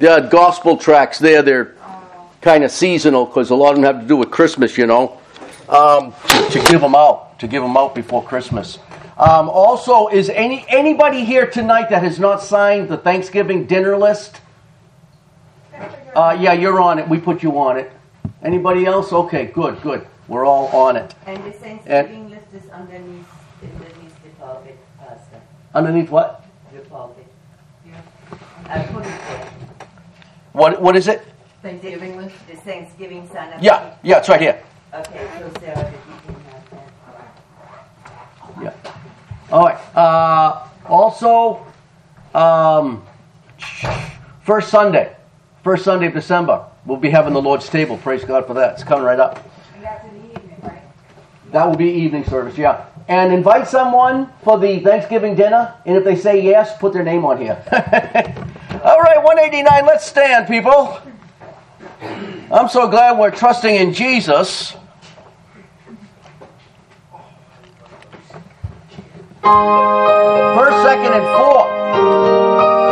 The gospel tracts there, they're kind of seasonal because a lot of them have to do with Christmas, you know. To give them out before Christmas. Also, is anybody here tonight that has not signed the Thanksgiving dinner list? Yeah, you're on it. We put you on it. Anybody else? Okay, good. We're all on it. And the Thanksgiving list is underneath the pulpit, Pastor. Underneath what? The pulpit. I put it there. What is it? Thanksgiving list? The Thanksgiving sign up. Yeah, it's right here. Okay, so Sarah, that you can have that. Yeah. All right. Also, first Sunday of December, we'll be having the Lord's table. Praise God for that. It's coming right up. And that's in the evening, right? That will be evening service, yeah. And invite someone for the Thanksgiving dinner, and if they say yes, put their name on here. All right, 189, let's stand, people. I'm so glad we're trusting in Jesus. First, second, and fourth.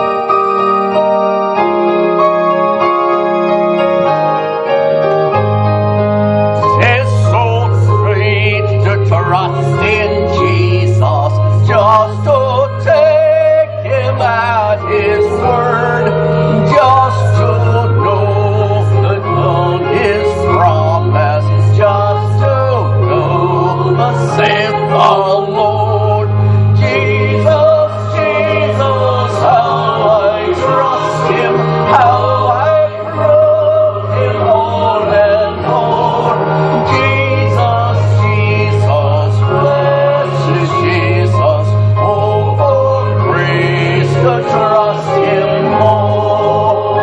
Trust in Jesus, just to take Him at His word, just to know that on His promise, just to know, saith the Lord. Jesus, Jesus, how I trust Him, how I prove Him more and more. Jesus, Jesus, precious Jesus, oh, for grace to trust Him more.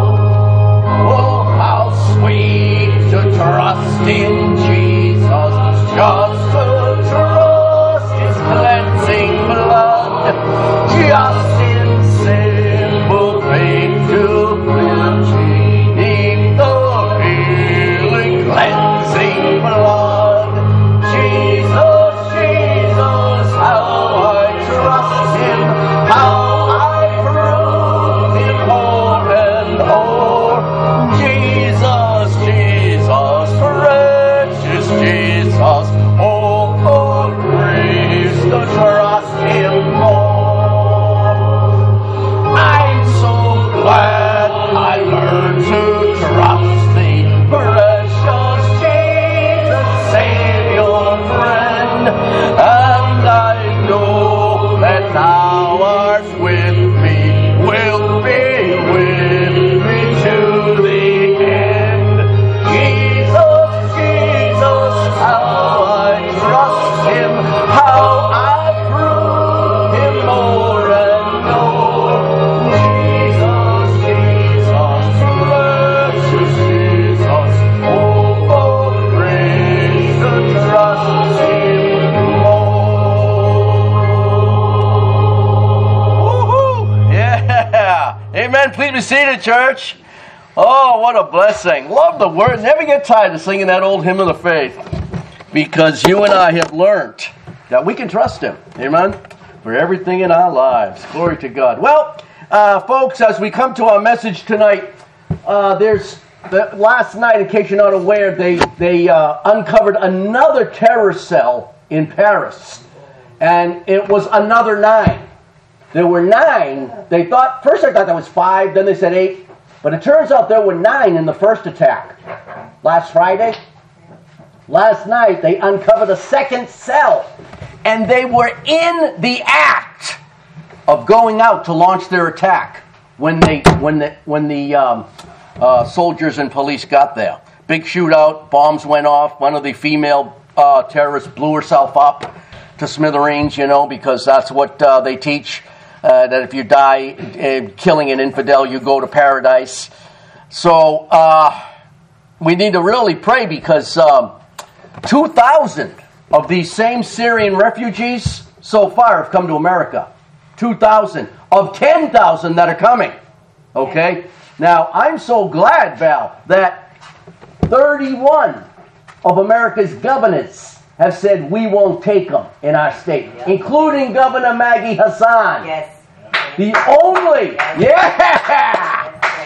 Oh, how sweet to trust in Jesus, just to trust His cleansing blood, just in simple faith to believe the healing cleansing blood. Jesus, Jesus, how I trust Him, how I prove Him more and more. Jesus, Jesus, precious Jesus, oh, for grace to trust Him more. I'm so glad I learned to trust Thee, precious Jesus, Savior, friend, and I know that Thou art with me, will be with me to the end. Jesus, Jesus, how I trust Him, how I prove Him more and more. Jesus, Jesus, precious Jesus, oh, for grace to trust Him more. Woohoo! Yeah! Amen. Please be seated, church. Oh, what a blessing. Love the word. Never get tired of singing that old hymn of the faith. Because you and I have learned that we can trust Him. Amen? For everything in our lives. Glory to God. Well, folks, as we come to our message tonight, last night, in case you're not aware, they uncovered another terrorist cell in Paris. And it was another 9. There were 9. First I thought there was 5, then they said 8. But it turns out there were 9 in the first attack. Last Friday. Last night they uncovered a second cell. And they were in the act of going out to launch their attack when the soldiers and police got there. Big shootout, bombs went off. One of the female terrorists blew herself up to smithereens, because that's what they teach. That if you die killing an infidel, you go to paradise. So we need to really pray because 2,000 of these same Syrian refugees so far have come to America. 2,000 of 10,000 that are coming. Okay? Now, I'm so glad, Val, that 31 of America's governors have said we won't take them in our state, including Governor Maggie Hassan. Yes. The only,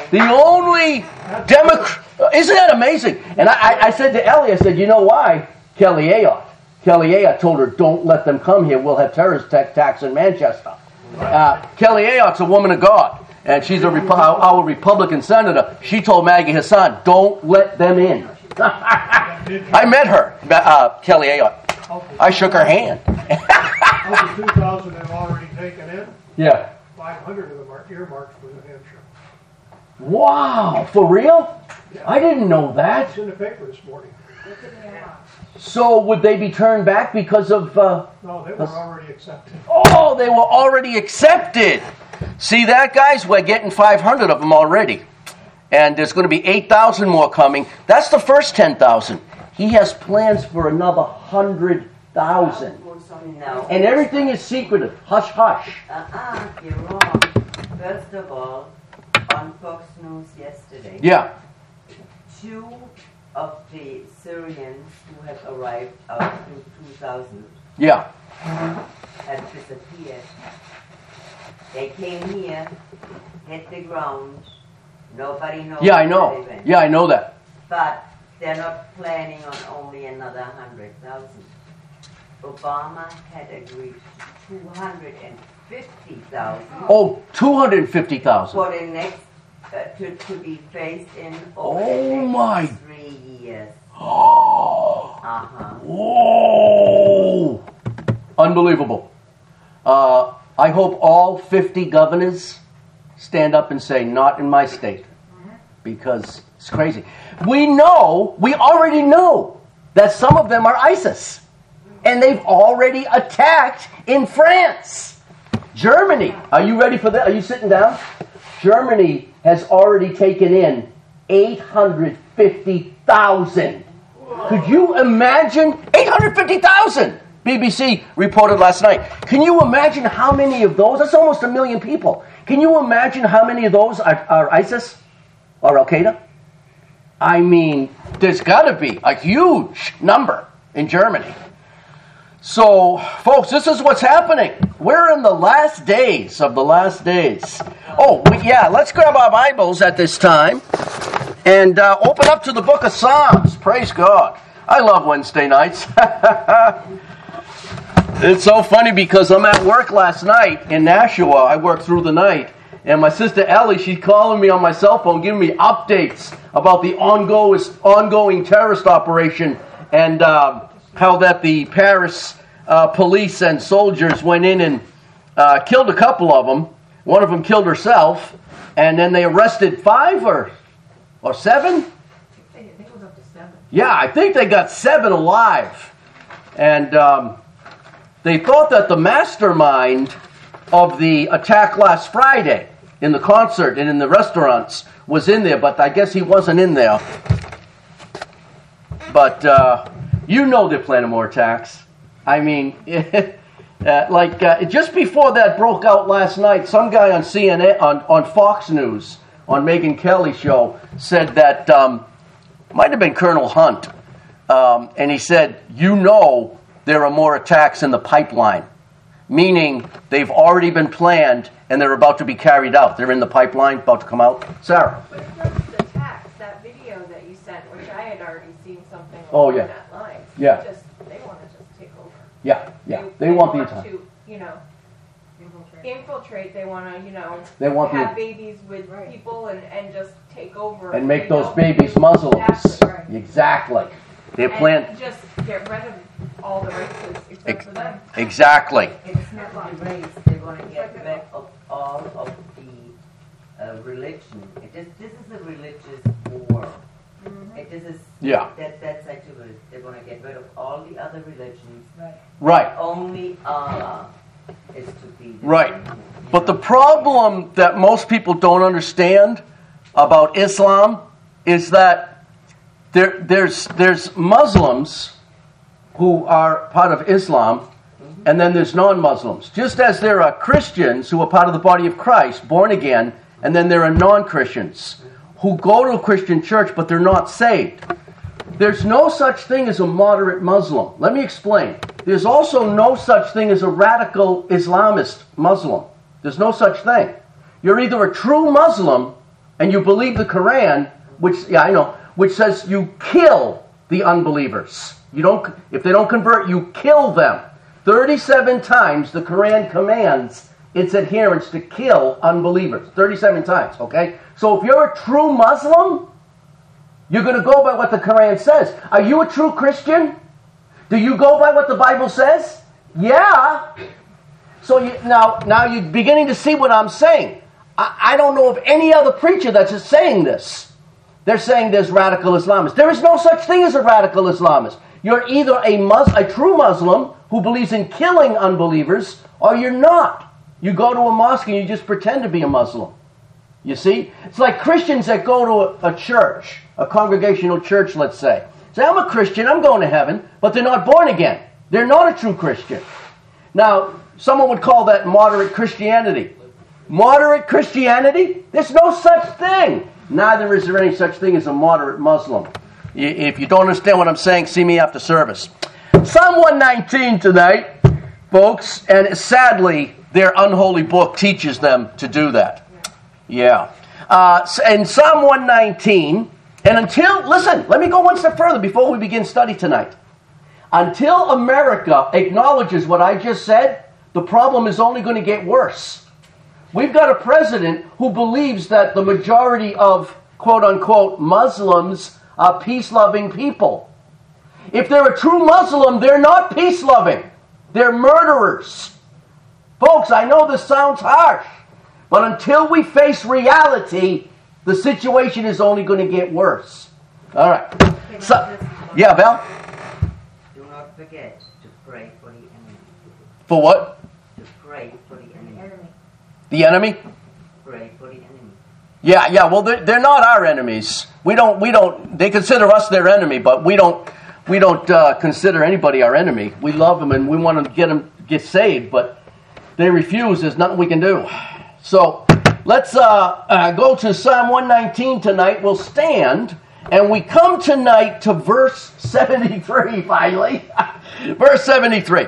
The only Democrat. Isn't that amazing? And I said to Ellie, I said, you know why? Kelly Ayotte. Kelly Ayotte told her, don't let them come here. We'll have terrorist attacks in Manchester. Kelly Ayotte's a woman of God. And she's our Republican senator. She told Maggie Hassan, don't let them in. I met her, Kelly Ayotte. I shook her hand. Of the 2,000 have already taken in, Yeah. 500 of them are earmarked for New Hampshire. Wow, for real? I didn't know that. It's in the paper this morning. So would they be turned back because of... No, they were already accepted. Oh, they were already accepted. See that, guys? We're getting 500 of them already. And there's going to be 8,000 more coming. That's the first 10,000. He has plans for another 100,000. No. And everything is secretive. Hush, hush. You're wrong. First of all, on Fox News yesterday, Yeah. 2 of the Syrians who had arrived out in 2000 Yeah. had disappeared. They came here, hit the ground. Nobody knows Yeah, I where know. they went. Yeah, I know that. But they're not planning on only another 100,000. Obama had agreed to 250,000 Oh, 250,000. for the next to be phased in over Oh the next my. 3 years. Whoa! Unbelievable. I hope all 50 governors stand up and say, not in my state. Because it's crazy. We already know that some of them are ISIS. And they've already attacked in France. Germany, are you ready for that? Are you sitting down? Germany has already taken in 850,000. Could you imagine? 850,000! BBC reported last night. Can you imagine how many of those? That's almost 1 million people. Can you imagine how many of those are ISIS or Al-Qaeda? I mean, there's got to be a huge number in Germany. So, folks, this is what's happening. We're in the last days of the last days. Let's grab our Bibles at this time and open up to the book of Psalms. Praise God. I love Wednesday nights. It's so funny because I'm at work last night in Nashua. I worked through the night. And my sister Ellie, she's calling me on my cell phone, giving me updates about the ongoing terrorist operation and how that the Paris police and soldiers went in and killed a couple of them. One of them killed herself. And then they arrested 5 or 7? I think it was up to 7. Yeah, I think they got 7 alive. And they thought that the mastermind of the attack last Friday in the concert and in the restaurants was in there, but I guess he wasn't in there. But they're planning more attacks. I mean, just before that broke out last night, some guy on CNN, on Fox News, on Megyn Kelly's show, said that, might have been Colonel Hunt, and he said, there are more attacks in the pipeline, meaning they've already been planned and they're about to be carried out. They're in the pipeline, about to come out. Sarah. But in terms of the attacks, that video that you sent, which I had already seen something Oh, along yeah. that line, Yeah. they want to just take over. Yeah. They want the attack. to, infiltrate. They want to, They want have babies with people and just take over. And make those babies Muslims. Exactly. They plan. And just get rid of all the races except for them. Exactly. It's not the race. They want to get rid of all of the religion. This is a religious war. This is that's actually what it is. They want to get rid of all the other religions. Right. Only Allah is to be the Right. But the problem that most people don't understand about Islam is that there's Muslims who are part of Islam, and then there's non-Muslims. Just as there are Christians who are part of the body of Christ, born again, and then there are non-Christians who go to a Christian church, but they're not saved. There's no such thing as a moderate Muslim. Let me explain. There's also no such thing as a radical Islamist Muslim. There's no such thing. You're either a true Muslim and you believe the Quran, which says you kill the unbelievers. If they don't convert, you kill them. 37 times the Quran commands its adherents to kill unbelievers. 37 times, okay? So if you're a true Muslim, you're going to go by what the Quran says. Are you a true Christian? Do you go by what the Bible says? Yeah. So now you're beginning to see what I'm saying. I don't know of any other preacher that's just saying this. They're saying there's radical Islamists. There is no such thing as a radical Islamist. You're either a true Muslim who believes in killing unbelievers, or you're not. You go to a mosque and you just pretend to be a Muslim. You see? It's like Christians that go to a church, a congregational church, let's say. Say, I'm a Christian, I'm going to heaven, but they're not born again. They're not a true Christian. Now, someone would call that moderate Christianity. Moderate Christianity? There's no such thing. Neither is there any such thing as a moderate Muslim. If you don't understand what I'm saying, see me after service. Psalm 119 tonight, folks, and sadly, their unholy book teaches them to do that. Yeah. In Psalm 119, listen, let me go one step further before we begin study tonight. Until America acknowledges what I just said, the problem is only going to get worse. We've got a president who believes that the majority of quote-unquote Muslims are peace-loving people. If they're a true Muslim, they're not peace-loving. They're murderers. Folks, I know this sounds harsh, but until we face reality, the situation is only going to get worse. All right. Yeah, Val? Do not forget to pray for the enemy. For what? To pray for the enemy. The enemy? Pray for the enemy. Yeah. Well, they're not our enemies. We don't. They consider us their enemy, but we don't consider anybody our enemy. We love them and we want to get saved, but they refuse. There's nothing we can do. So let's go to Psalm 119 tonight. We'll stand, and we come tonight to verse 73. Finally, verse 73,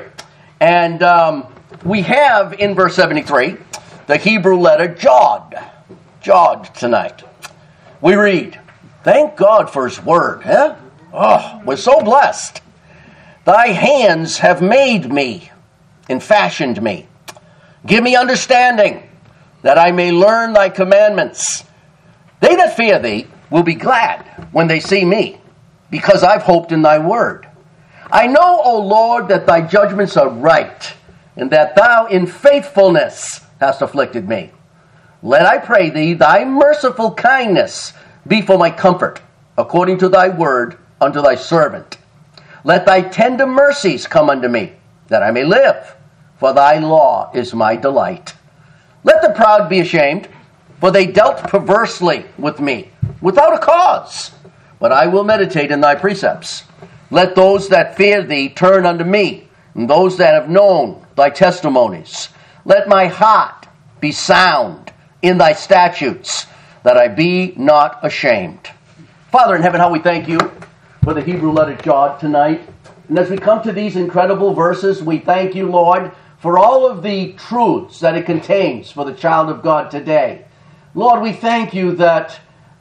and we have in verse 73 the Hebrew letter Jod. Jod tonight. We read, thank God for His word, huh? Oh, we're so blessed. Thy hands have made me and fashioned me. Give me understanding, that I may learn thy commandments. They that fear thee will be glad when they see me, because I've hoped in thy word. I know, O Lord, that thy judgments are right, and that thou in faithfulness hast afflicted me. Let, I pray thee, thy merciful kindness be for my comfort, according to thy word unto thy servant. Let thy tender mercies come unto me, that I may live, for thy law is my delight. Let the proud be ashamed, for they dealt perversely with me, without a cause. But I will meditate in thy precepts. Let those that fear thee turn unto me, and those that have known thy testimonies. Let my heart be sound in thy statutes, that I be not ashamed. Father in heaven, how we thank you for the Hebrew letter Jod tonight. And as we come to these incredible verses, we thank you, Lord, for all of the truths that it contains for the child of God today. Lord, we thank you that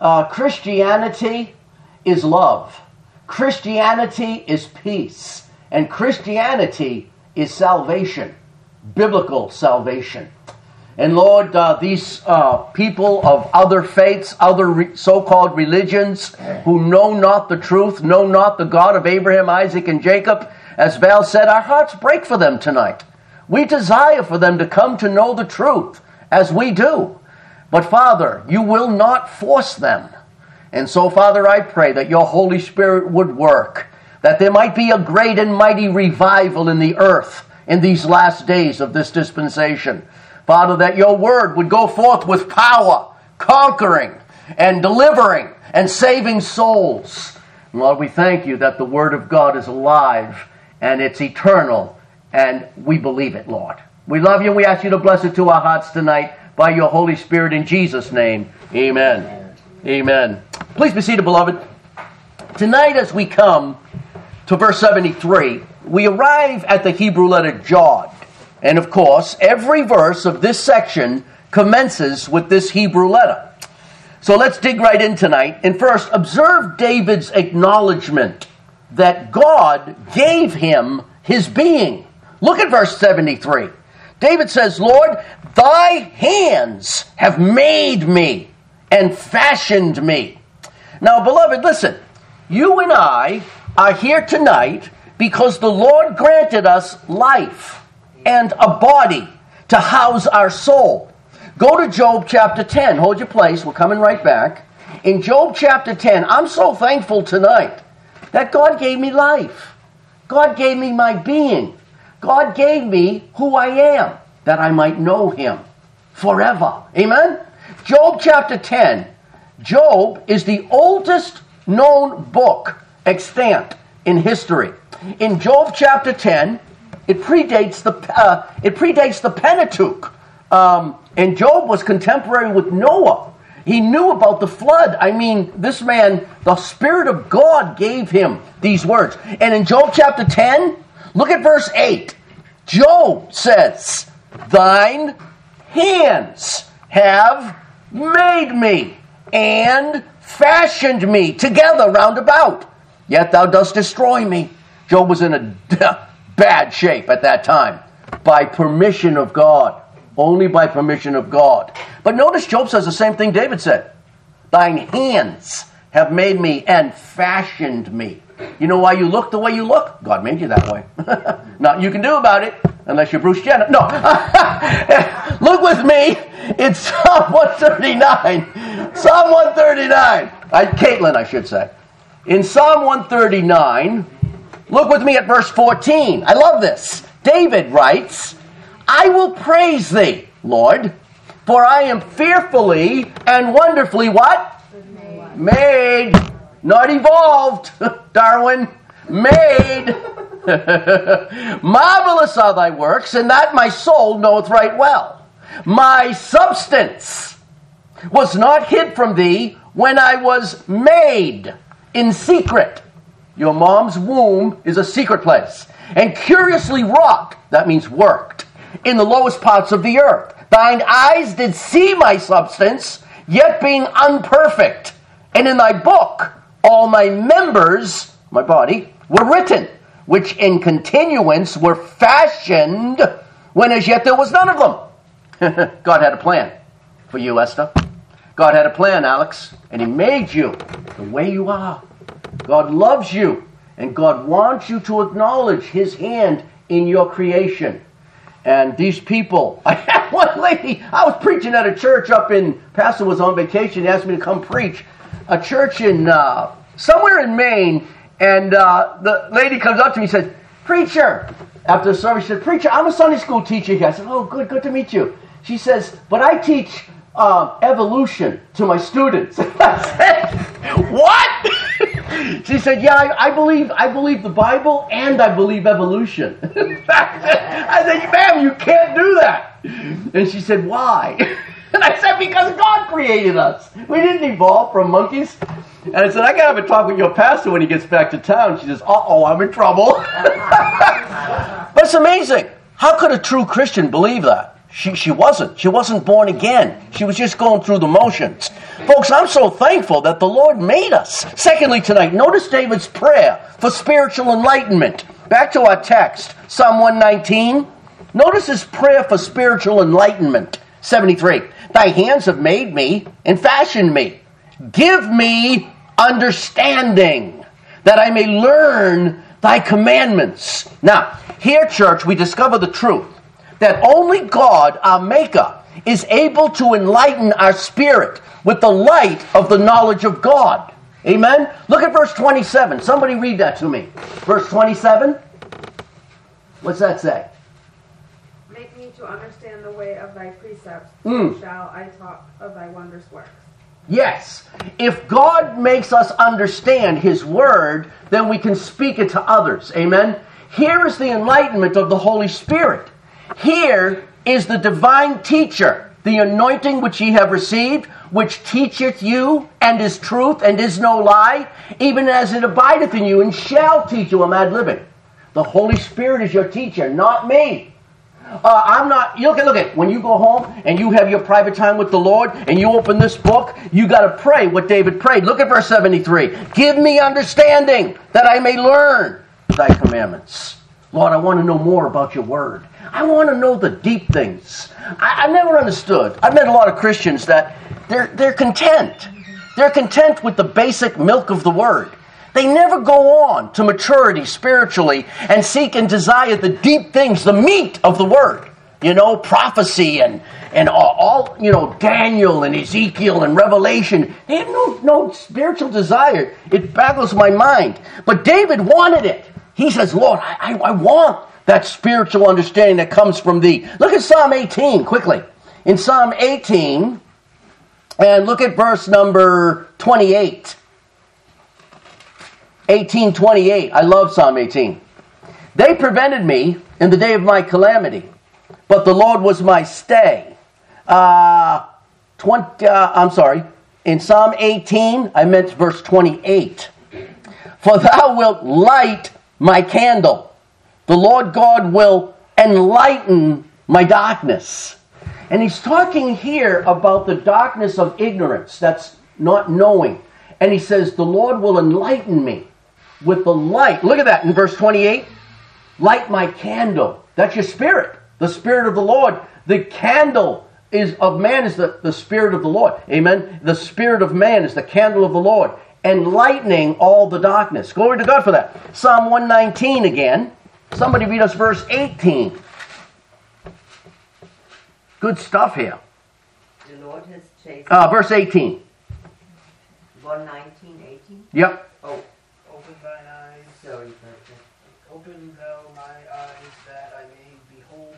Christianity is love. Christianity is peace. And Christianity is salvation, biblical salvation. And Lord, these people of other faiths, other so-called religions, who know not the truth, know not the God of Abraham, Isaac, and Jacob, as Val said, our hearts break for them tonight. We desire for them to come to know the truth, as we do. But Father, you will not force them. And so, Father, I pray that your Holy Spirit would work, that there might be a great and mighty revival in the earth in these last days of this dispensation. Father, that your word would go forth with power, conquering and delivering and saving souls. And Lord, we thank you that the word of God is alive and it's eternal, and we believe it, Lord. We love you and we ask you to bless it to our hearts tonight by your Holy Spirit in Jesus' name. Amen. Amen. Please be seated, beloved. Tonight as we come to verse 73, we arrive at the Hebrew letter Jod. And of course, every verse of this section commences with this Hebrew letter. So let's dig right in tonight. And first, observe David's acknowledgement that God gave him his being. Look at verse 73. David says, Lord, thy hands have made me and fashioned me. Now, beloved, listen. You and I are here tonight because the Lord granted us life and a body to house our soul. Go to Job chapter 10. Hold your place. We're coming right back. In Job chapter 10, I'm so thankful tonight that God gave me life. God gave me my being. God gave me who I am, that I might know him forever. Amen? Job chapter 10. Job is the oldest known book extant in history. In Job chapter 10, it predates the Pentateuch. And Job was contemporary with Noah. He knew about the flood. I mean, this man, the Spirit of God gave him these words. And in Job chapter 10, look at verse 8. Job says, thine hands have made me and fashioned me together round about. Yet thou dost destroy me. Job was in a bad shape at that time. By permission of God. Only by permission of God. But notice Job says the same thing David said. Thine hands have made me and fashioned me. You know why you look the way you look? God made you that way. Nothing you can do about it, unless you're Bruce Jenner. No. Look with me. It's Psalm 139. Psalm 139. Caitlin, I should say. In Psalm 139, look with me at verse 14. I love this. David writes, I will praise thee, Lord, for I am fearfully and wonderfully what? Made. Not evolved, Darwin. Made. Marvelous are thy works, and that my soul knoweth right well. My substance was not hid from thee when I was made in secret. Your mom's womb is a secret place. And curiously wrought, that means worked, in the lowest parts of the earth. Thine eyes did see my substance, yet being unperfect. And in thy book all my members, my body, were written, which in continuance were fashioned, when as yet there was none of them. God had a plan for you, Esther. God had a plan, Alex, and he made you the way you are. God loves you, and God wants you to acknowledge his hand in your creation. And these people, I had one lady, I was preaching at a church up in, Pastor was on vacation, he asked me to come preach, a church in, somewhere in Maine, and the lady comes up to me and says, preacher, after the service, she said, preacher, I'm a Sunday school teacher here. I said, oh, good to meet you. She says, but I teach evolution to my students. I said, what? She said, yeah, I believe the Bible and I believe evolution. I said, ma'am, you can't do that. And she said, why? And I said, because God created us. We didn't evolve from monkeys. And I said, I got to have a talk with your pastor when he gets back to town. She says, uh-oh, I'm in trouble. But it's amazing. How could a true Christian believe that? She wasn't. She wasn't born again. She was just going through the motions. Folks, I'm so thankful that the Lord made us. Secondly tonight, notice David's prayer for spiritual enlightenment. Back to our text, Psalm 119. Notice his prayer for spiritual enlightenment. 73. Thy hands have made me and fashioned me. Give me understanding, that I may learn thy commandments. Now, here, church, we discover the truth that only God, our Maker, is able to enlighten our spirit with the light of the knowledge of God. Amen? Look at verse 27. Somebody read that to me. Verse 27. What's that say? Make me to understand the way of thy precepts, so shall I talk of thy wondrous works. Yes. If God makes us understand his word, then we can speak it to others. Amen? Here is the enlightenment of the Holy Spirit. Here is the divine teacher, the anointing which ye have received, which teacheth you, and is truth, and is no lie, even as it abideth in you, and shall teach you. I'm ad libbing. The Holy Spirit is your teacher, not me. I'm not, look at, when you go home and you have your private time with the Lord and you open this book, you got to pray what David prayed. Look at verse 73. Give me understanding that I may learn thy commandments. Lord, I want to know more about your word. I want to know the deep things. I never understood. I've met a lot of Christians that they're content. They're content with the basic milk of the word. They never go on to maturity spiritually and seek and desire the deep things, the meat of the word. You know, prophecy and all, you know, Daniel and Ezekiel and Revelation. They have no spiritual desire. It baffles my mind. But David wanted it. He says, Lord, I want that spiritual understanding that comes from thee. Look at Psalm 18 quickly. In Psalm 18, and look at verse number 28. 18:28. I love Psalm 18. They prevented me in the day of my calamity, but the Lord was my stay. In Psalm 18, I meant verse 28. For thou wilt light my candle. The Lord God will enlighten my darkness. And he's talking here about the darkness of ignorance. That's not knowing. And he says, the Lord will enlighten me with the light. Look at that in verse 28. Light my candle. That's your spirit. The Spirit of the Lord. The candle of man is the Spirit of the Lord. Amen. The Spirit of man is the candle of the Lord, enlightening all the darkness. Glory to God for that. Psalm 119 again. Somebody read us verse 18. Good stuff here. The Lord has chased. Verse 18. 119, 18? Yep. Oh, Open thine eyes, sorry, Pastor. open thou my eyes, that I may behold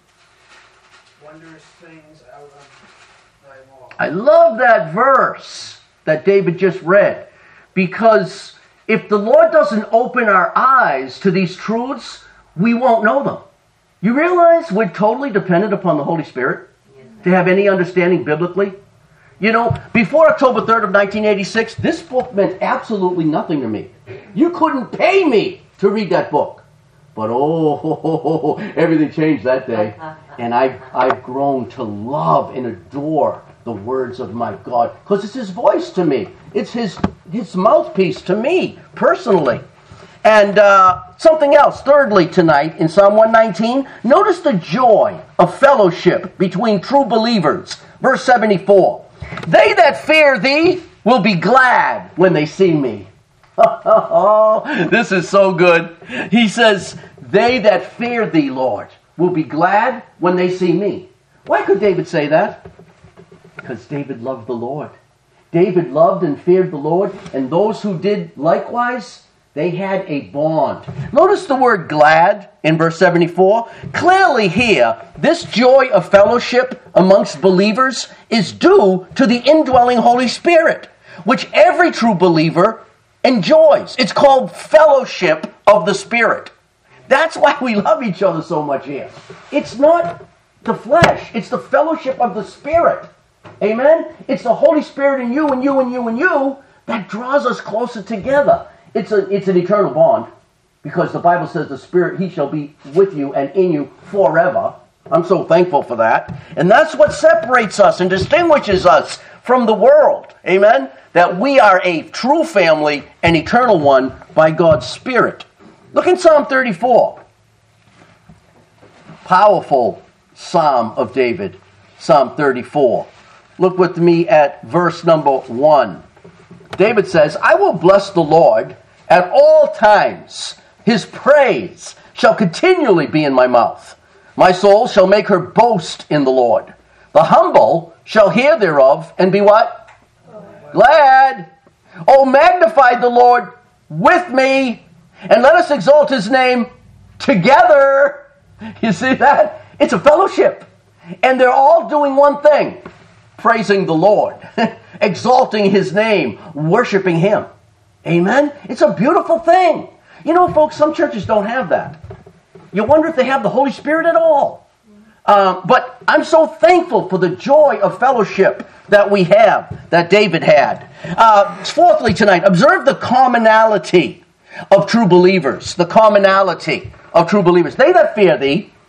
wondrous things out of thy law. I love that verse that David just read, because if the Lord doesn't open our eyes to these truths, we won't know them. You realize we're totally dependent upon the Holy Spirit to have any understanding biblically? You know, before October 3rd of 1986, this book meant absolutely nothing to me. You couldn't pay me to read that book. But everything changed that day. And I've grown to love and adore the words of my God, because it's His voice to me. It's His mouthpiece to me, personally. And something else, thirdly, tonight, in Psalm 119, notice the joy of fellowship between true believers. Verse 74. They that fear thee will be glad when they see me. Oh, this is so good. He says, they that fear thee, Lord, will be glad when they see me. Why could David say that? Because David loved the Lord. David loved and feared the Lord, and those who did likewise, they had a bond. Notice the word glad in verse 74. Clearly here, this joy of fellowship amongst believers is due to the indwelling Holy Spirit, which every true believer enjoys. It's called fellowship of the Spirit. That's why we love each other so much here. It's not the flesh. It's the fellowship of the Spirit. Amen? It's the Holy Spirit in you and you and you and you that draws us closer together. It's an eternal bond, because the Bible says the Spirit, He shall be with you and in you forever. I'm so thankful for that. And that's what separates us and distinguishes us from the world. Amen? That we are a true family, an eternal one, by God's Spirit. Look in Psalm 34. Powerful Psalm of David. Psalm 34. Look with me at verse number 1. David says, I will bless the Lord at all times. His praise shall continually be in my mouth. My soul shall make her boast in the Lord. The humble shall hear thereof and be what? Glad. Oh, magnify the Lord with me, and let us exalt His name together. You see that? It's a fellowship. And they're all doing one thing. Praising the Lord. Exalting His name. Worshiping Him. Amen? It's a beautiful thing. You know, folks, some churches don't have that. You wonder if they have the Holy Spirit at all. But I'm so thankful for the joy of fellowship that we have, that David had. Fourthly tonight, observe the commonality of true believers. The commonality of true believers. They that fear thee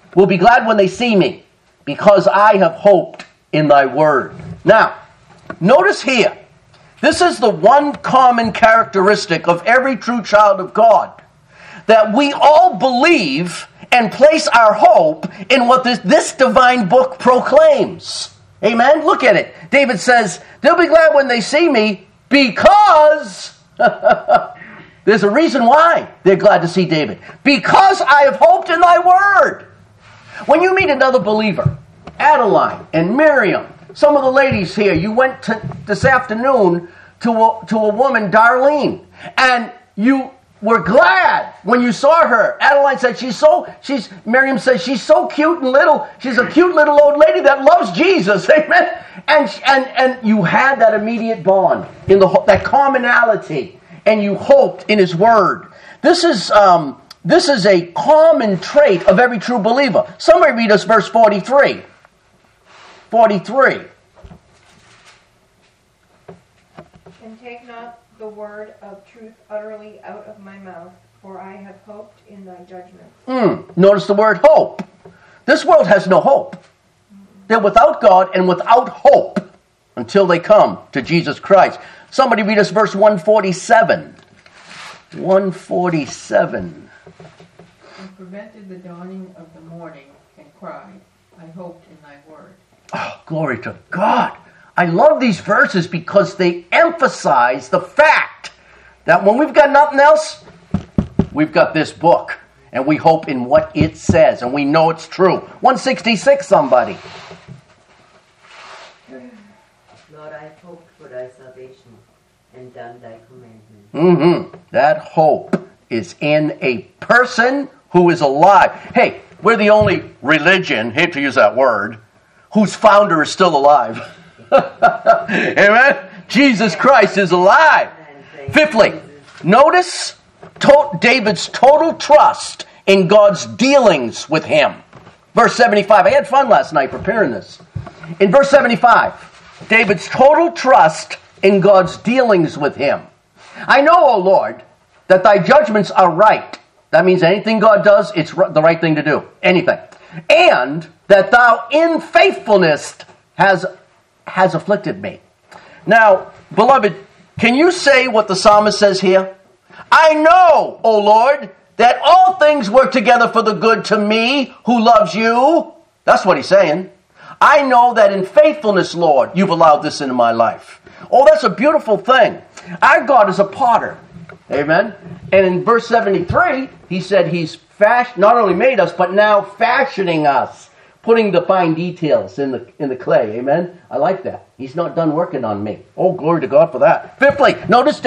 will be glad when they see me, because I have hoped in thy word. Now, notice here, this is the one common characteristic of every true child of God, that we all believe and place our hope in what this divine book proclaims. Amen? Look at it. David says, they'll be glad when they see me because... There's a reason why they're glad to see David. Because I have hoped in thy word. When you meet another believer, Adeline and Miriam, some of the ladies here, you went this afternoon to a woman, Darlene, and you were glad when you saw her. Adeline said Miriam said she's so cute and little. She's a cute little old lady that loves Jesus. Amen. And you had that immediate bond in that commonality. And you hoped in his word. This is a common trait of every true believer. Somebody read us verse 43. 43. And take not the word of truth utterly out of my mouth, for I have hoped in thy judgments. Notice the word hope. This world has no hope. They're without God and without hope until they come to Jesus Christ. Somebody read us verse 147. 147. And prevented the dawning of the morning, and cried, I hoped in thy word. Oh, glory to God. I love these verses because they emphasize the fact that when we've got nothing else, we've got this book. And we hope in what it says. And we know it's true. 166, somebody. Lord, I have hoped for thy salvation and done thy commandments. That hope is in a person who is alive. Hey, we're the only religion, hate to use that word, whose founder is still alive. Amen? Jesus Christ is alive. Fifthly, notice David's total trust in God's dealings with him. Verse 75. I had fun last night preparing this. In verse 75, David's total trust in God's dealings with him. I know, O Lord, that thy judgments are right. That means anything God does, it's the right thing to do. Anything. And that thou in faithfulness has afflicted me. Now, beloved, can you say what the psalmist says here? I know, O Lord, that all things work together for the good to me who loves you. That's what he's saying. I know that in faithfulness, Lord, you've allowed this into my life. Oh, that's a beautiful thing. Our God is a potter. Amen. And in verse 73, he said he's not only made us, but now fashioning us, putting the fine details in the clay. Amen. I like that. He's not done working on me. Oh, glory to God for that. Fifthly, notice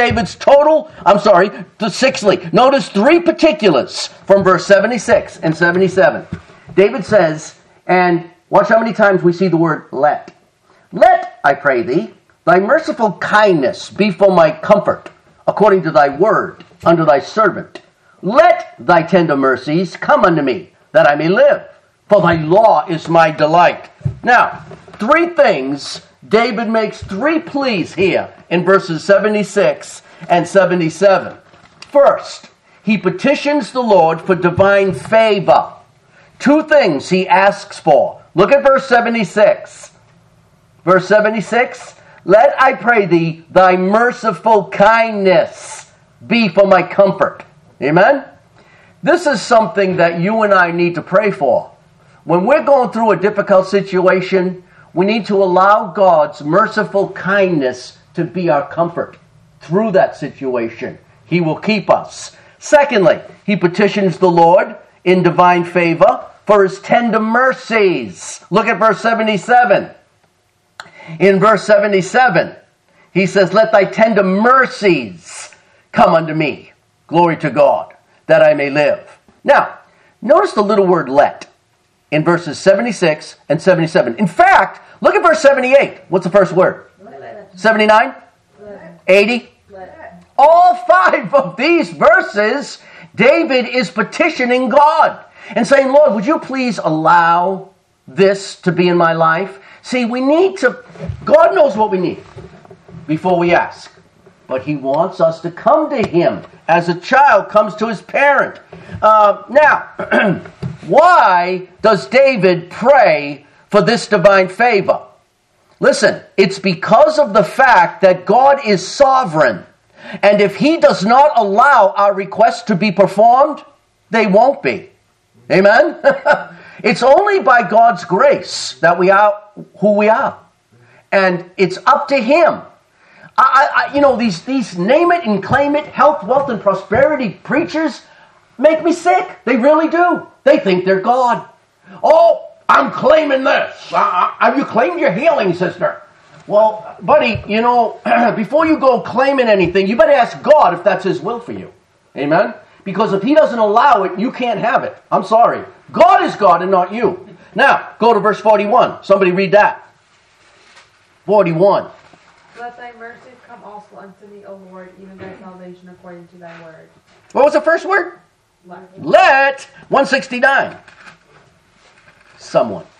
sixthly, notice three particulars from verse 76 and 77. David says, and watch how many times we see the word let. Let, I pray thee, thy merciful kindness be for my comfort, according to thy word, unto thy servant. Let thy tender mercies come unto me, that I may live, for thy law is my delight. Now, three things, David makes three pleas here in verses 76 and 77. First, he petitions the Lord for divine favor. Two things he asks for. Look at verse 76. Verse 76, let, I pray thee, thy merciful kindness be for my comfort. Amen? This is something that you and I need to pray for. When we're going through a difficult situation, we need to allow God's merciful kindness to be our comfort through that situation. He will keep us. Secondly, he petitions the Lord in divine favor for his tender mercies. Look at verse 77. In verse 77, he says, let thy tender mercies come unto me. Glory to God, that I may live. Now, notice the little word let in verses 76 and 77. In fact, look at verse 78. What's the first word? Let. 79? Let. 80? Let. All five of these verses, David is petitioning God and saying, Lord, would you please allow this to be in my life? See, God knows what we need before we ask. But he wants us to come to him as a child comes to his parent. Now, Why does David pray for this divine favor? Listen, it's because of the fact that God is sovereign. And if he does not allow our requests to be performed, they won't be. Amen? It's only by God's grace that we are who we are. And it's up to him. These name it and claim it, health, wealth, and prosperity preachers make me sick. They really do. They think they're God. Oh, I'm claiming this. Have you claimed your healing, sister? Well, buddy, before you go claiming anything, you better ask God if that's his will for you. Amen? Because if he doesn't allow it, you can't have it. I'm sorry. God is God and not you. Now, go to verse 41. Somebody read that. 41. Let thy mercies come also unto me, O Lord, even thy salvation according to thy word. What was the first word? Let. 169. Someone.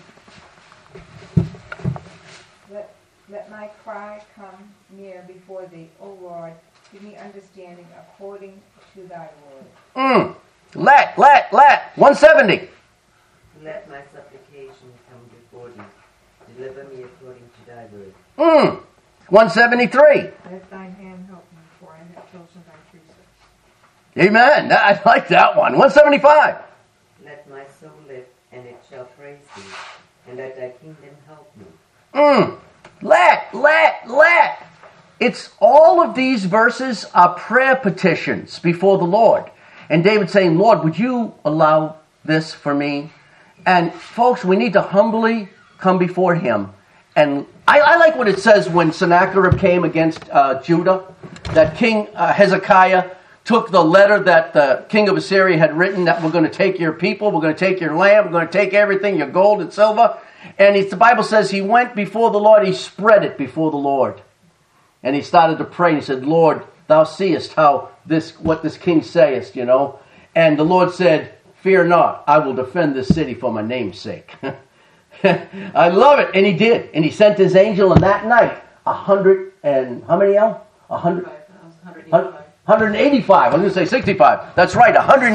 Let my cry come near before thee, O Lord. Give me understanding according to thy word. Let. 170. Let my supplication come before thee. Deliver me according to thy word. 173. Let thine hand help me, for I have chosen thy precepts. Amen. I like that one. 175. Let my soul live, and it shall praise thee, and let thy kingdom help me. Let. It's all of these verses are prayer petitions before the Lord. And David saying, Lord, would you allow this for me? And folks, we need to humbly come before him. And I like what it says when Sennacherib came against Judah, that King Hezekiah took the letter that the king of Assyria had written that we're going to take your people, we're going to take your land, we're going to take everything, your gold and silver. And the Bible says he went before the Lord, he spread it before the Lord. And he started to pray and he said, Lord, thou seest what this king saith, And the Lord said, fear not, I will defend this city for my name's sake. I love it. And he did. And he sent his angel, and that night, 100 and, how many, Al? 185. I was going to say 65. That's right.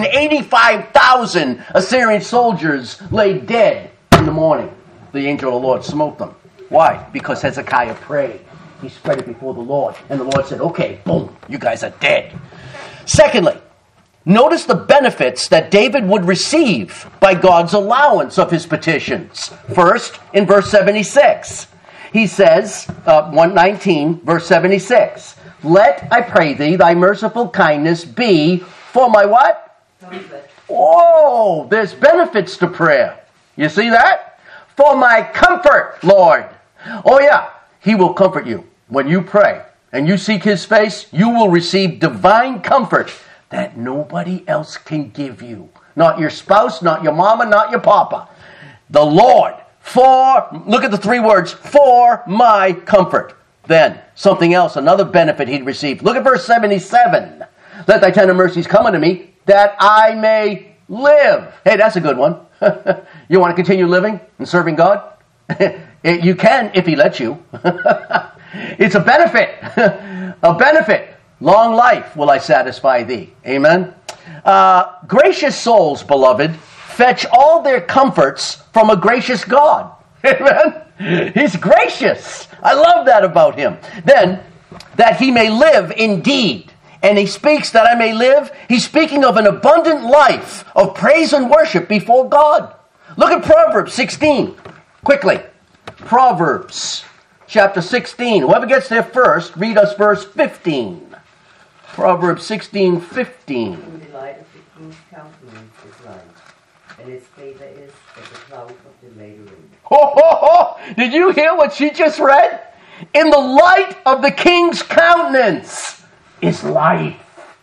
185,000 Assyrian soldiers lay dead in the morning. The angel of the Lord smote them. Why? Because Hezekiah prayed. He spread it before the Lord. And the Lord said, okay, boom, you guys are dead. Secondly, notice the benefits that David would receive by God's allowance of his petitions. First, in verse 76, he says, 119, verse 76, let, I pray thee, thy merciful kindness be for my what? Comfort. Oh, there's benefits to prayer. You see that? For my comfort, Lord. Oh yeah, he will comfort you. When you pray and you seek his face, you will receive divine comfort that nobody else can give you. Not your spouse, not your mama, not your papa. The Lord, look at the three words, for my comfort. Then, something else, another benefit he'd receive. Look at verse 77. Let thy tender mercies come unto me, that I may live. Hey, that's a good one. You want to continue living and serving God? You can if he lets you. It's a benefit. A benefit. Long life will I satisfy thee. Amen. Gracious souls, beloved, fetch all their comforts from a gracious God. Amen. He's gracious. I love that about him. Then, that he may live indeed. And he speaks that I may live. He's speaking of an abundant life of praise and worship before God. Look at Proverbs 16. Quickly. Proverbs chapter 16. Whoever gets there first, read us verse 15. Proverbs 16:15. In the light of the king's countenance is light, and his favor is as the cloud of the later rain. Did you hear what she just read? In the light of the king's countenance is life.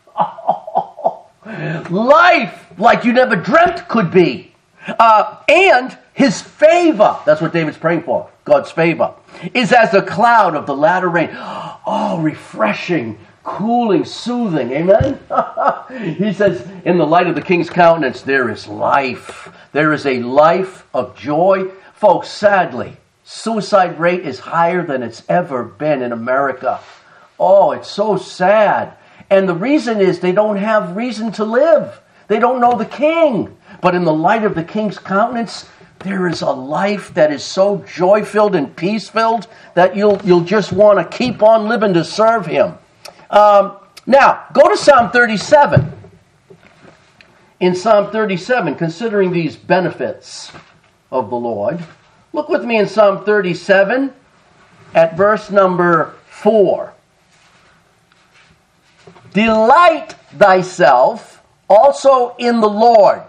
Life like you never dreamt could be. And his favor, that's what David's praying for, God's favor, is as a cloud of the latter rain. Oh, refreshing, cooling, soothing. Amen? He says, in the light of the king's countenance, there is life. There is a life of joy. Folks, sadly, suicide rate is higher than it's ever been in America. Oh, it's so sad. And the reason is they don't have reason to live. They don't know the king. But in the light of the King's countenance, there is a life that is so joy-filled and peace-filled that you'll just want to keep on living to serve Him. Now, go to Psalm 37. In Psalm 37, considering these benefits of the Lord, look with me in Psalm 37 at verse number 4. Delight thyself also in the Lord,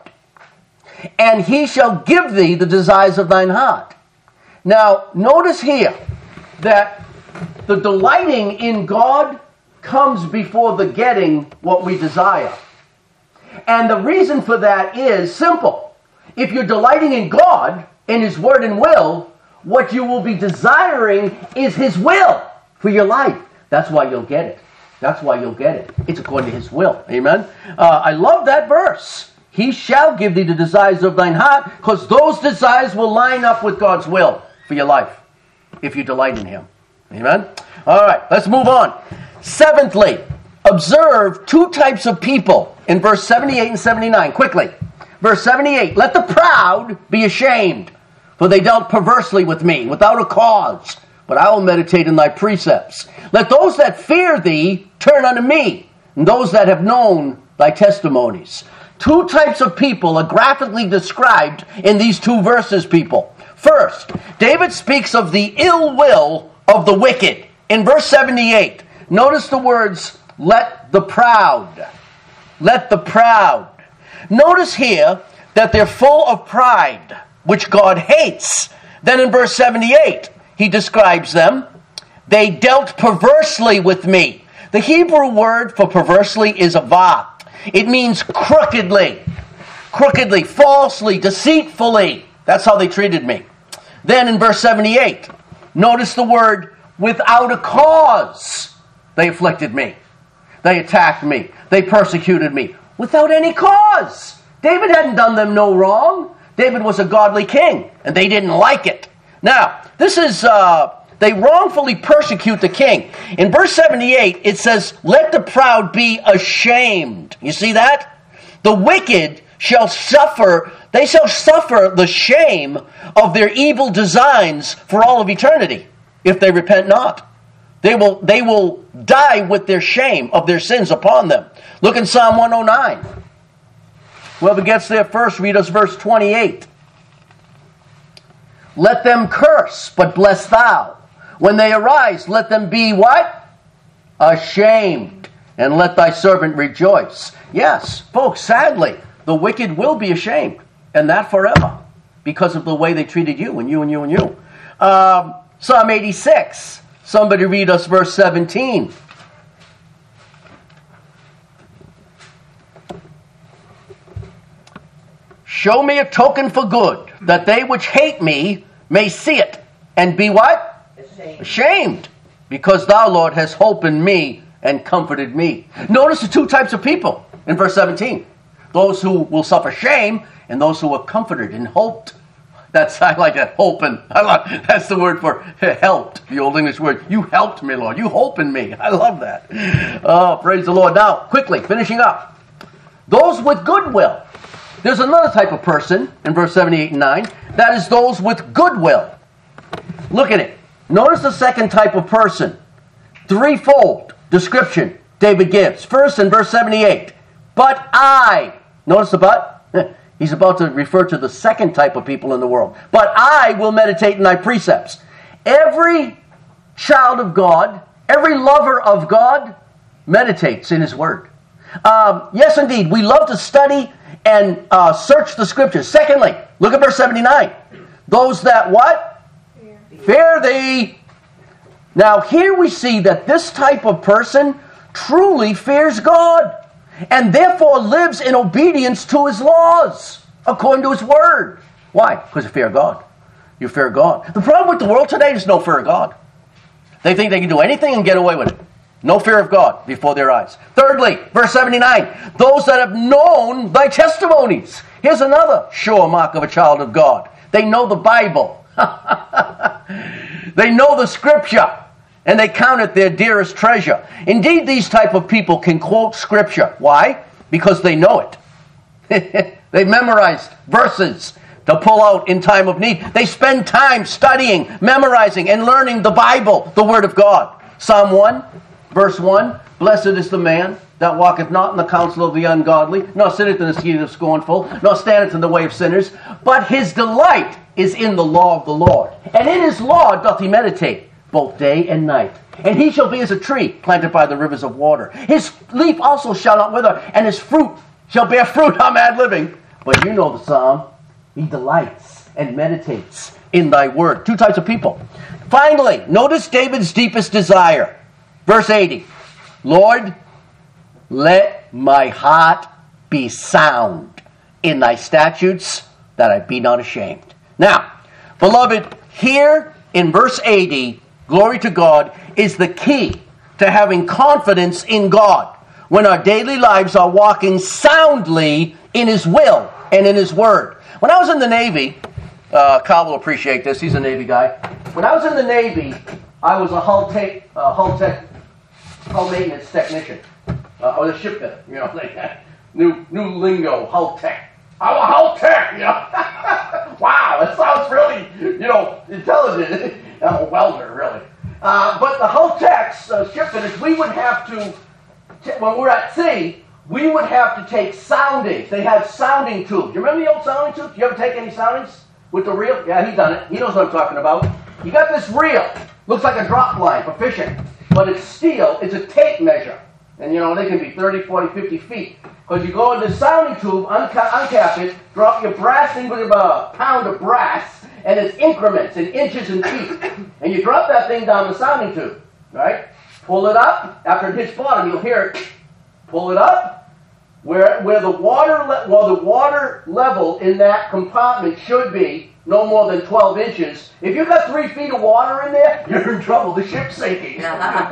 and He shall give thee the desires of thine heart. Now, notice here that the delighting in God comes before the getting what we desire. And the reason for that is simple. If you're delighting in God, in His Word and will, what you will be desiring is His will for your life. That's why you'll get it. That's why you'll get it. It's according to His will. Amen? I love that verse. He shall give thee the desires of thine heart, because those desires will line up with God's will for your life, if you delight in Him. Amen? All right, let's move on. Seventhly, observe two types of people in verse 78 and 79. Quickly. Verse 78, let the proud be ashamed, for they dealt perversely with me, without a cause. But I will meditate in thy precepts. Let those that fear thee turn unto me, and those that have known thy testimonies. Two types of people are graphically described in these two verses, people. First, David speaks of the ill will of the wicked. In verse 78, notice the words, let the proud. Let the proud. Notice here that they're full of pride, which God hates. Then in verse 78, he describes them. They dealt perversely with me. The Hebrew word for perversely is avah. It means crookedly, falsely, deceitfully. That's how they treated me. Then in verse 78, notice the word without a cause. They afflicted me. They attacked me. They persecuted me. Without any cause. David hadn't done them no wrong. David was a godly king, and they didn't like it. Now, this is, they wrongfully persecute the king. In verse 78, it says, let the proud be ashamed. You see that? The wicked shall suffer the shame of their evil designs for all of eternity, if they repent not. They will die with their shame of their sins upon them. Look in Psalm 109. Whoever gets there first, read us verse 28. Let them curse, but bless thou. When they arise, let them be what? Ashamed. And let thy servant rejoice. Yes, folks, sadly, the wicked will be ashamed. And that forever. Because of the way they treated you and you and you and you. Psalm 86. Somebody read us verse 17. Show me a token for good, that they which hate me may see it, and be what? Ashamed. Because thou, Lord, hast hope in me and comforted me. Notice the two types of people in verse 17. Those who will suffer shame, and those who are comforted and hoped. I like that, hoping. That's the word for helped, the Old English word. You helped me, Lord. You hope in me. I love that. Oh, praise the Lord. Now, quickly, finishing up. Those with goodwill. There's another type of person in verse 78 and 9. That is those with goodwill. Look at it. Notice the second type of person. Threefold description David gives. First in verse 78. But I. Notice the but. He's about to refer to the second type of people in the world. But I will meditate in thy precepts. Every child of God, every lover of God, meditates in His Word. Yes, indeed, we love to study and search the Scriptures. Secondly, look at verse 79. Those that what? Fear thee. Now, here we see that this type of person truly fears God, and therefore lives in obedience to His laws, according to His Word. Why? Because you fear God. You fear God. The problem with the world today is no fear of God. They think they can do anything and get away with it. No fear of God before their eyes. Thirdly, verse 79, those that have known thy testimonies. Here's another sure mark of a child of God. They know the Bible. They know the Scripture. And they count it their dearest treasure. Indeed, these type of people can quote Scripture. Why? Because they know it. They've memorized verses to pull out in time of need. They spend time studying, memorizing, and learning the Bible, the Word of God. Psalm 1, verse 1, blessed is the man that walketh not in the counsel of the ungodly, nor sitteth in the seat of the scornful, nor standeth in the way of sinners, but his delight is in the law of the Lord. And in his law doth he meditate, both day and night. And he shall be as a tree planted by the rivers of water. His leaf also shall not wither, and his fruit shall bear fruit. I'm ad-libbing. But you know the psalm. He delights and meditates in thy word. Two types of people. Finally, notice David's deepest desire. Verse 80. Lord, let my heart be sound in thy statutes, that I be not ashamed. Now, beloved, here in verse 80, glory to God, is the key to having confidence in God when our daily lives are walking soundly in His will and in His Word. When I was in the Navy, Carl will appreciate this, he's a Navy guy. When I was in the Navy, I was a hull maintenance technician. I was a ship fitter, you know, like that. New lingo, hull tech. I'm a hull tech, you know. Wow, that sounds really, you know, intelligent. I'm a welder, really. But the hull techs, ship fitters, we would have to, when we're at sea, we would have to take soundings. They had sounding tubes. You remember the old sounding tubes? You ever take any soundings with the reel? Yeah, he's done it. He knows what I'm talking about. You got this reel. Looks like a drop line for fishing. But it's steel. It's a tape measure. And, you know, they can be 30, 40, 50 feet. Because you go in the sounding tube, uncap it, drop your brass in with a pound of brass, and it's increments in inches and feet. And you drop that thing down the sounding tube, right? Pull it up. After it hits bottom, you'll hear it. Pull it up. Where the water level in that compartment should be no more than 12 inches. If you've got 3 feet of water in there, you're in trouble. The ship's sinking.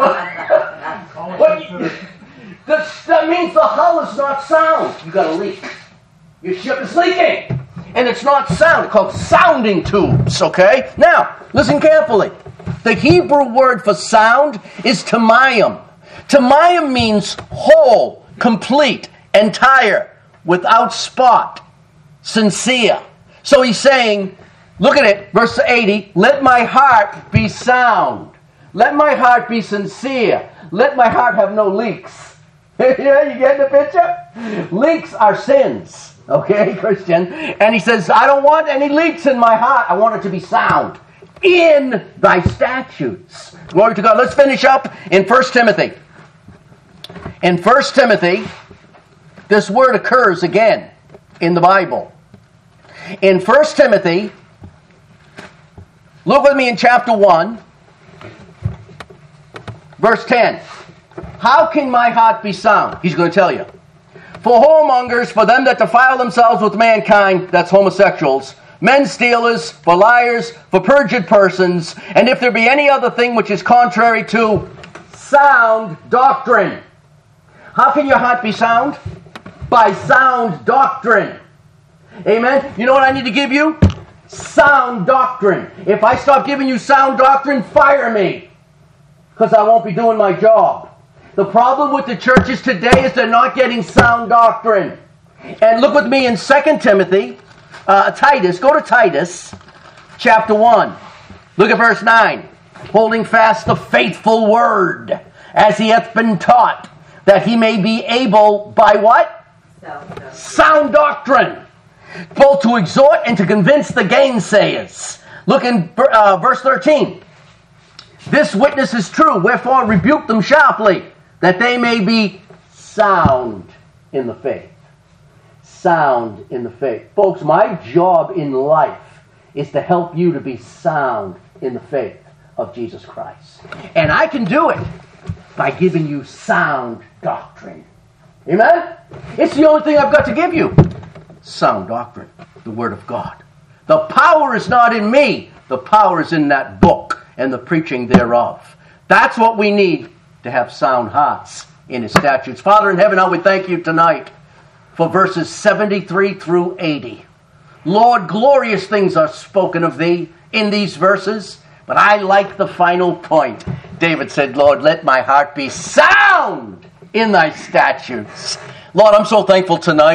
That means the hull is not sound. You got a leak. Your ship is leaking. And it's not sound. It's called sounding tubes, okay? Now, listen carefully. The Hebrew word for sound is tamayim. Tamayim means whole, complete, entire, without spot, sincere. So he's saying, look at it, verse 80, let my heart be sound. Let my heart be sincere. Let my heart have no leaks. Yeah, you get the picture? Leaks are sins, okay, Christian? And he says, I don't want any leaks in my heart. I want it to be sound in thy statutes. Glory to God. Let's finish up in 1 Timothy. In 1 Timothy, this word occurs again in the Bible. In 1 Timothy, look with me in chapter 1, verse 10. How can my heart be sound? He's going to tell you. For whoremongers, for them that defile themselves with mankind, that's homosexuals, men stealers, for liars, for perjured persons, and if there be any other thing which is contrary to sound doctrine. How can your heart be sound? By sound doctrine. Amen? You know what I need to give you? Sound doctrine. If I stop giving you sound doctrine, fire me. Because I won't be doing my job. The problem with the churches today is they're not getting sound doctrine. And look with me in 2 Timothy, Titus. Go to Titus, chapter 1. Look at verse 9. Holding fast the faithful word, as he hath been taught, that he may be able, by what? Sound doctrine. Both to exhort and to convince the gainsayers. Look in verse 13. This witness is true, wherefore rebuke them sharply, that they may be sound in the faith. Sound in the faith. Folks, my job in life is to help you to be sound in the faith of Jesus Christ. And I can do it by giving you sound doctrine. Amen? It's the only thing I've got to give you. Sound doctrine, the Word of God. The power is not in me. The power is in that book and the preaching thereof. That's what we need to have sound hearts in His statutes. Father in heaven, I would thank you tonight for verses 73 through 80. Lord, glorious things are spoken of thee in these verses, but I like the final point. David said, Lord, let my heart be sound in thy statutes. Lord, I'm so thankful tonight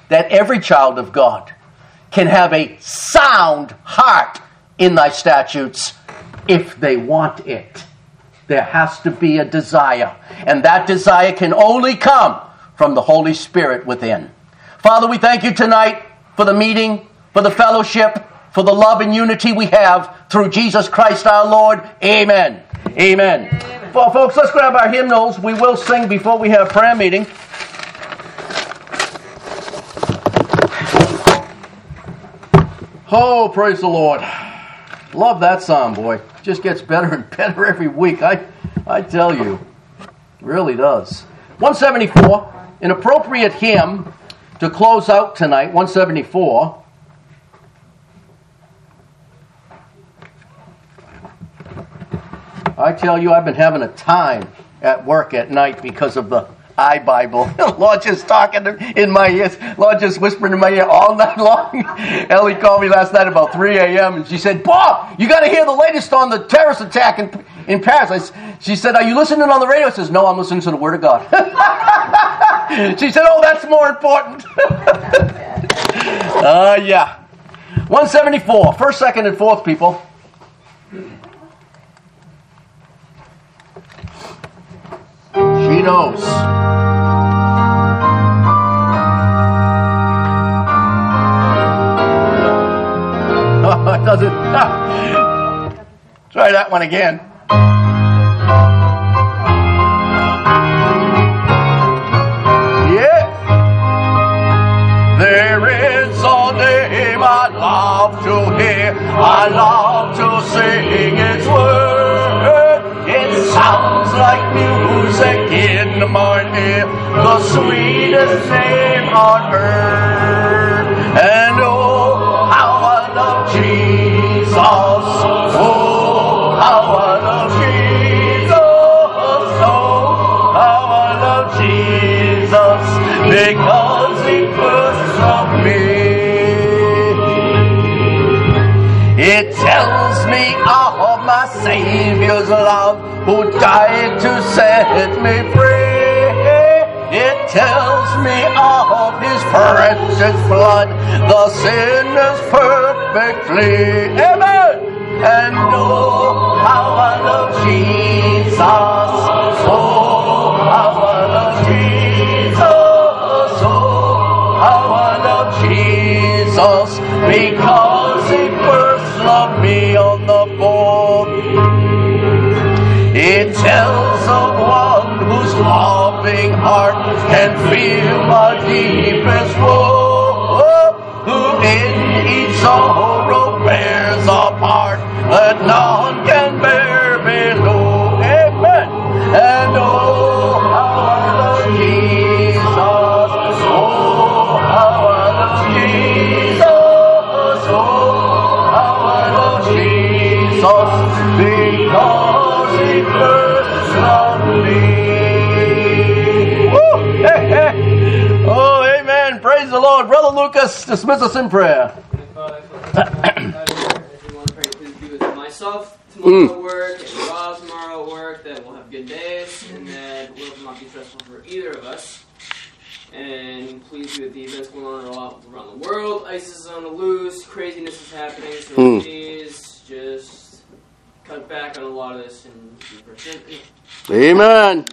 that every child of God can have a sound heart in thy statutes if they want it. There has to be a desire, and that desire can only come from the Holy Spirit within. Father, we thank you tonight for the meeting, for the fellowship, for the love and unity we have through Jesus Christ our Lord. Amen. Amen. Well, folks, let's grab our hymnals. We will sing before we have prayer meeting. Oh, praise the Lord. Love that song, boy. Just gets better and better every week. I tell you. It really does. 174, an appropriate hymn to close out tonight, 174. I tell you, I've been having a time at work at night because of the iBible. Lord just talking in my ears. Lord just whispering in my ear all night long. Ellie called me last night about 3 a.m. and she said, Bob, you got to hear the latest on the terrorist attack in Paris. She said, are you listening on the radio? I says, no, I'm listening to the Word of God. She said, oh, that's more important. Yeah. 174, first, second, and fourth, people. She knows. It doesn't. Try that one again. Yeah. There is a name I love to hear. I love to sing its word. It sounds like music in my ear, the sweetest name on earth. And oh, how I love Jesus. Oh, how I love Jesus. Oh, how I love Jesus, because he first loved me. It tells me of my Savior's love, who died to set me free. It tells me of his precious blood, the sinner's perfectly. Amen. And oh, how I love Jesus. Oh, how I love Jesus. Oh, how I love Jesus, because he first loved me on the board. It tells of one whose loving heart can feel my deepest woe, who in each sorrow bears a part that none can bear below. Amen. And oh, how I love Jesus. Oh, how I love Jesus. Oh, how I love Jesus, because he first loved me. Woo! Hey, hey. Oh, amen. Praise the Lord. Brother Lucas, dismiss us in prayer. Everyone pray please be with myself tomorrow at work, and Rob tomorrow at work, that we'll have good days, and that it will not be stressful for either of us. And please be with the events going on around the world. ISIS is on the loose, craziness is happening, so please just cut back on a lot of this and be patient. Amen.